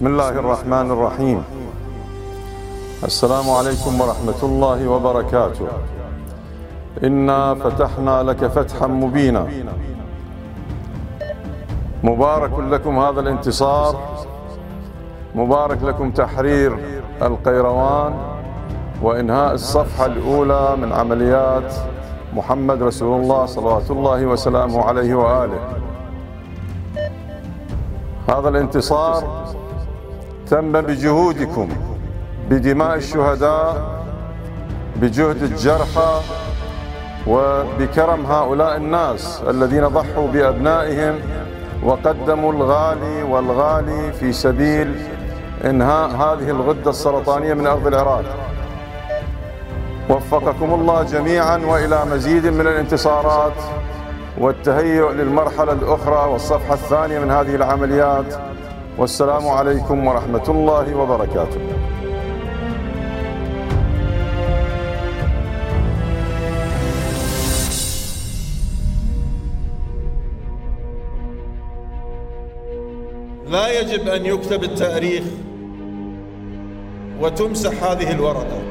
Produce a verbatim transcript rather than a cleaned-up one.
بسم الله الرحمن الرحيم. السلام عليكم ورحمة الله وبركاته. إنا فتحنا لك فتحا مبينا. مبارك لكم هذا الانتصار، مبارك لكم تحرير القيروان وإنهاء الصفحة الأولى من عمليات محمد رسول الله صلوات الله وسلامه عليه وآله. هذا الانتصار تم بجهودكم، بدماء الشهداء، بجهد الجرحى، وبكرم هؤلاء الناس الذين ضحوا بأبنائهم وقدموا الغالي والغالي في سبيل إنهاء هذه الغدة السرطانية من أرض العراق. وفقكم الله جميعا وإلى مزيد من الانتصارات والتهيؤ للمرحلة الأخرى والصفحة الثانية من هذه العمليات. والسلام عليكم ورحمة الله وبركاته. لا يجب أن يكتب التاريخ وتمسح هذه الورقة.